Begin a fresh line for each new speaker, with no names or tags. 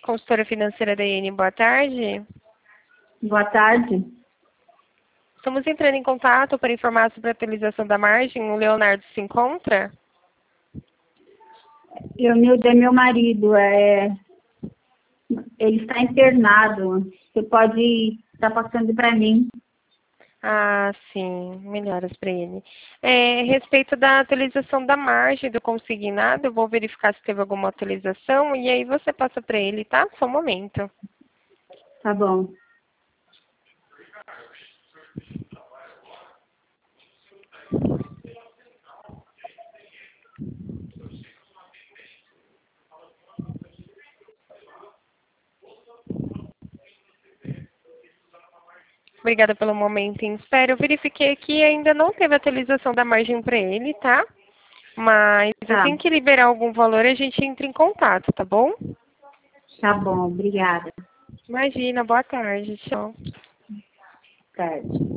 consultora financeira da IN, boa tarde.
Boa tarde.
Estamos entrando em contato para informar sobre a atualização da margem. O Leonardo se encontra?
Eunilda é meu marido. Ele está internado. Você pode estar passando para mim.
Ah, sim. Melhoras para ele. A respeito da atualização da margem do consignado, eu vou verificar se teve alguma atualização e aí você passa para ele, tá? Só um momento.
Tá bom.
Obrigada pelo momento em espera. Eu verifiquei aqui e ainda não teve atualização da margem para ele, tá? Mas
Tá.
assim que liberar algum valor, a gente entra em contato, tá bom?
Tá bom, obrigada.
Imagina, boa tarde, tchau.
Boa tarde.